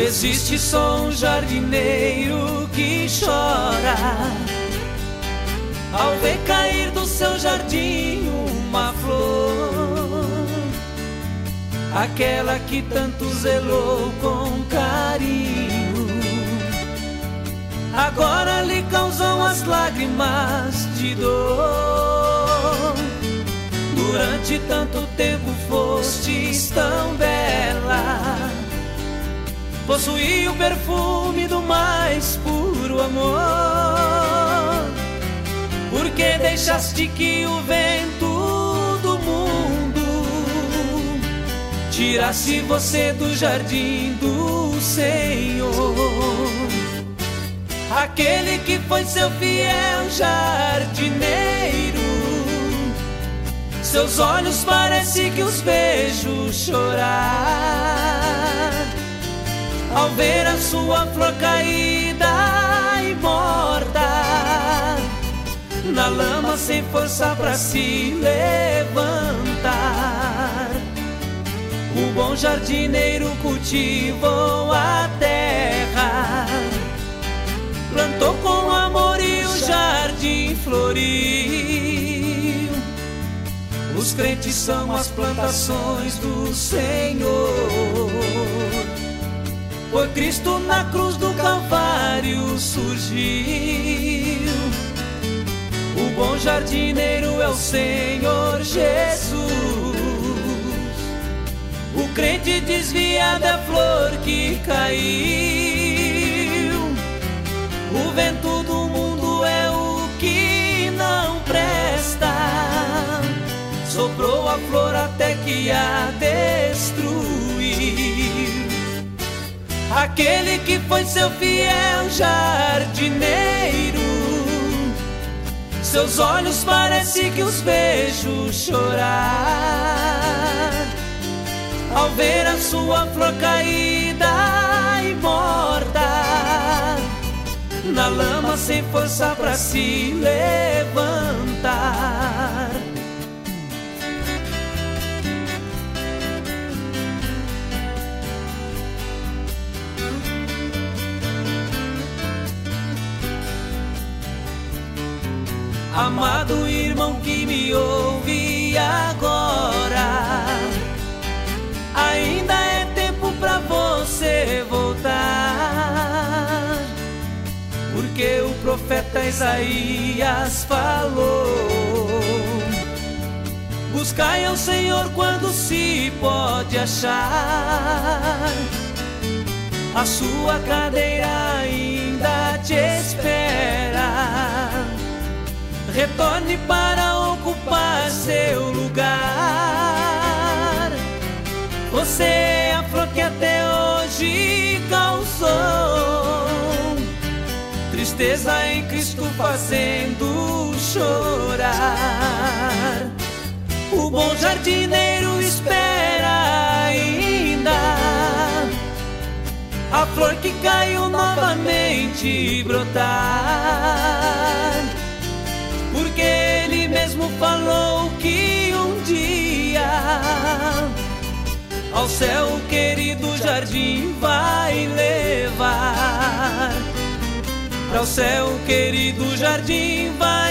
Existe só um jardineiro que chora ao ver cair do seu jardim uma flor, aquela que tanto zelou com carinho, agora lhe causam as lágrimas de dor. Durante tanto tempo fostes tão bela, possuí o perfume do mais puro amor. Porque deixaste que o vento do mundo tirasse você do jardim do Senhor? Aquele que foi seu fiel jardineiro, seus olhos parece que os vejo chorar ao ver a sua flor caída e morta na lama, sem força pra se levantar. O bom jardineiro cultivou a terra, plantou com amor e o jardim floriu. Os crentes são as plantações do Senhor. Por Cristo na cruz do Calvário surgiu. O bom jardineiro é o Senhor Jesus. O crente desviado é a flor que caiu. O vento do mundo é o que não presta, soprou a flor até que a destruiu. Aquele que foi seu fiel jardineiro, seus olhos parece que os vejo chorar ao ver a sua flor caída e morta na lama, sem força pra se levantar. Amado irmão que me ouve agora, ainda é tempo pra você voltar, porque o profeta Isaías falou: buscai ao Senhor quando se pode achar, a sua cadeira ainda te espera. Retorne para ocupar seu lugar. Você é a flor que até hoje causou tristeza em Cristo, fazendo chorar. O bom jardineiro espera ainda a flor que caiu novamente brotar, porque Ele mesmo falou que um dia ao céu o querido jardim vai levar. Para o céu o querido jardim vai